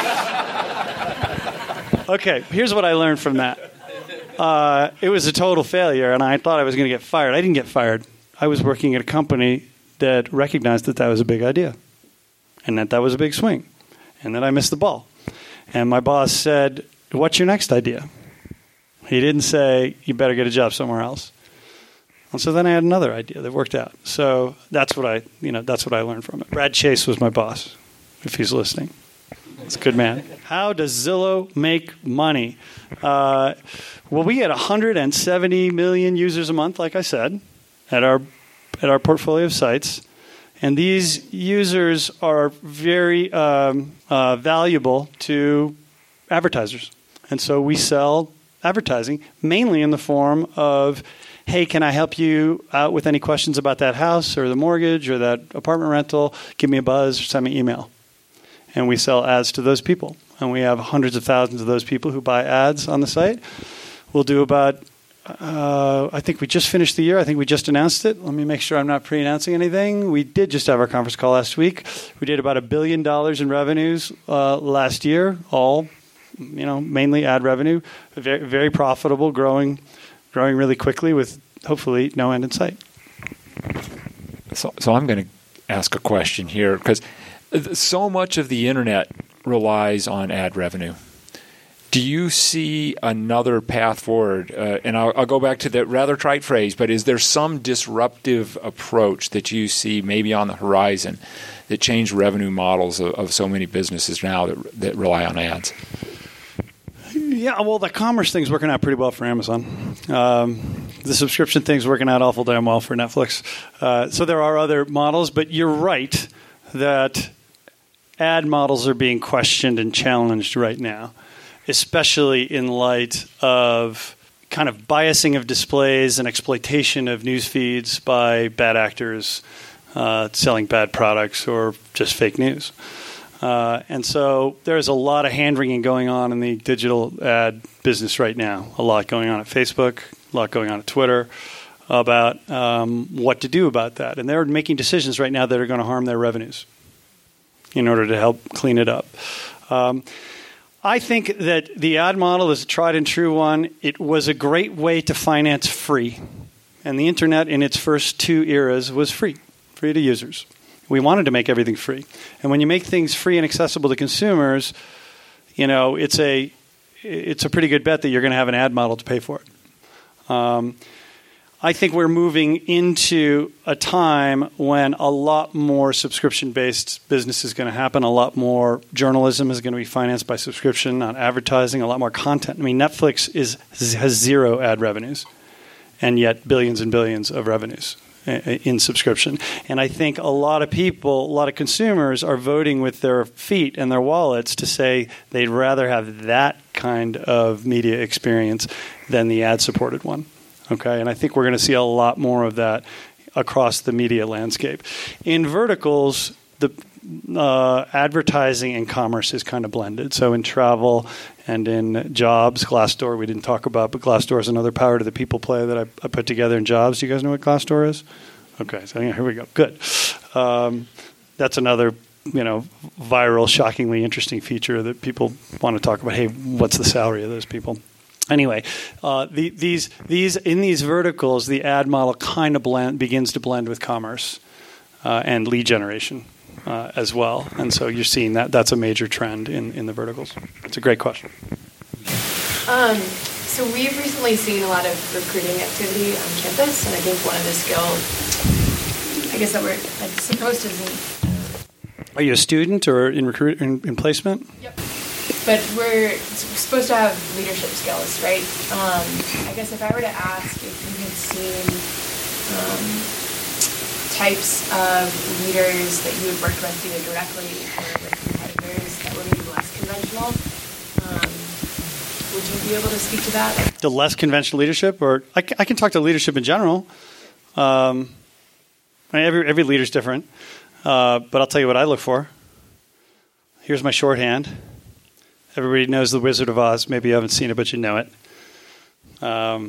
way. Okay, here's what I learned from that. Uh, it was a total failure, and I thought I was going to get fired. I didn't get fired. I was working at a company that recognized that that was a big idea. And that that was a big swing, and that I missed the ball. And my boss said, what's your next idea? He didn't say, you better get a job somewhere else. And so then I had another idea that worked out. So that's what I, you know, that's what I learned from it. Brad Chase was my boss, if he's listening. He's a good man. How does Zillow make money? Uh, well, we had one hundred seventy million users a month, like I said, at our at our portfolio of sites. And these users are very um, uh, valuable to advertisers. And so we sell advertising, mainly in the form of, hey, can I help you out with any questions about that house or the mortgage or that apartment rental? Give me a buzz or send me an email. And we sell ads to those people. And we have hundreds of thousands of those people who buy ads on the site. We'll do about... Uh, I think we just finished the year. I think we just announced it. Let me make sure I'm not pre-announcing anything. We did just have our conference call last week. We did about a billion dollars in revenues uh, last year, all, you know, mainly ad revenue. Very, very profitable, growing, growing really quickly with hopefully no end in sight. So, so I'm going to ask a question here because so much of the internet relies on ad revenue. do you see another path forward? Uh, and I'll, I'll go back to that rather trite phrase, but is there some disruptive approach that you see maybe on the horizon that change revenue models of, of so many businesses now that, that rely on ads? Yeah, well, the commerce thing's working out pretty well for Amazon. Um, the subscription thing's working out awful damn well for Netflix. Uh, so there are other models, but you're right that ad models are being questioned and challenged right now, especially in light of kind of biasing of displays and exploitation of news feeds by bad actors uh, selling bad products or just fake news. Uh, and so there's a lot of hand-wringing going on in the digital ad business right now. A lot going on at Facebook, a lot going on at Twitter about um, what to do about that. And they're making decisions right now that are going to harm their revenues in order to help clean it up. Um, I think that the ad model is a tried and true one. It was a great way to finance free. And the internet in its first two eras was free, free to users. We wanted to make everything free. And when you make things free and accessible to consumers, you know, it's a it's a pretty good bet that you're going to have an ad model to pay for it. Um, I think we're moving into a time when a lot more subscription-based business is going to happen. A lot more journalism is going to be financed by subscription, not advertising. A lot more content. I mean, Netflix is has zero ad revenues, and yet billions and billions of revenues in subscription. And I think a lot of people, a lot of consumers are voting with their feet and their wallets to say they'd rather have that kind of media experience than the ad-supported one. Okay, and I think we're going to see a lot more of that across the media landscape. In verticals, the uh, advertising and commerce is kind of blended. So in travel and in jobs, Glassdoor we didn't talk about, but Glassdoor is another power to the people play that I, I put together in jobs. Do you guys know what Glassdoor is? Okay, so here we go. Good. Um, that's another, you know, viral, shockingly interesting feature that people want to talk about. Hey, what's the salary of those people? Anyway, uh, the, these these in these verticals, the ad model kind of blend, begins to blend with commerce uh, and lead generation uh, as well, and so you're seeing that that's a major trend in, in the verticals. It's a great question. Um, so we've recently seen a lot of recruiting activity on campus, and I think one of the skill, I guess that we're like, supposed to. Are you a student or in recruit in, in placement? Yep. But we're supposed to have leadership skills, right? Um, I guess if I were to ask if you had seen um, types of leaders that you had worked with either directly or with competitors that were maybe less conventional, um, would you be able to speak to that? The less conventional leadership, or I, I can talk to leadership in general. Um, I mean, every every leader's different, uh, but I'll tell you what I look for. Here's my shorthand. Everybody knows The Wizard of Oz. Maybe you haven't seen it, but you know it. Um,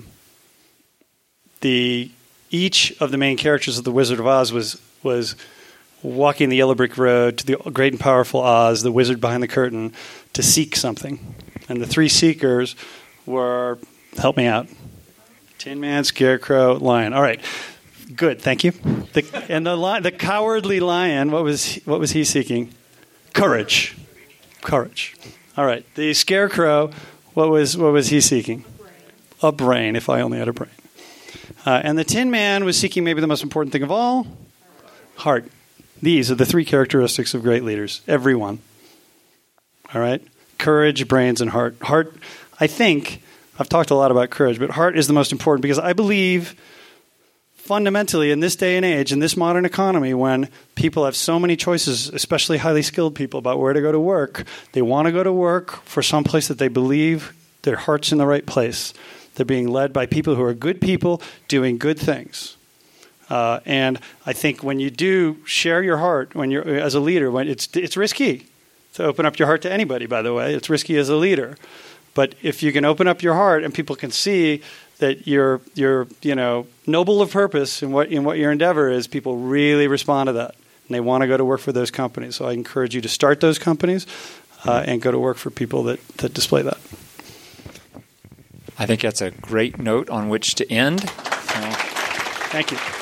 the each of the main characters of The Wizard of Oz was was walking the yellow brick road to the great and powerful Oz, the wizard behind the curtain, to seek something. And the three seekers were, help me out, Tin Man, Scarecrow, Lion. All right, good, thank you. The, and the lion, the cowardly lion, what was what was he seeking? Courage, courage. All right. The Scarecrow, what was what was he seeking? A brain. A brain, if I only had a brain. Uh, and the Tin Man was seeking maybe the most important thing of all, heart. These are the three characteristics of great leaders. Everyone. All right? Courage, brains, and heart. Heart, I think, I've talked a lot about courage, but heart is the most important because I believe fundamentally in this day and age, in this modern economy, when people have so many choices, especially highly skilled people, about where to go to work, they want to go to work for some place that they believe their heart's in the right place. They're being led by people who are good people doing good things. Uh, and I think when you do share your heart, when you're as a leader, when it's it's risky to open up your heart to anybody, by the way. It's risky as a leader. But if you can open up your heart and people can see that you're you're you know noble of purpose in what in what your endeavor is, people really respond to that, and they want to go to work for those companies. So I encourage you to start those companies uh, and go to work for people that, that display that. I think that's a great note on which to end. So. Thank you.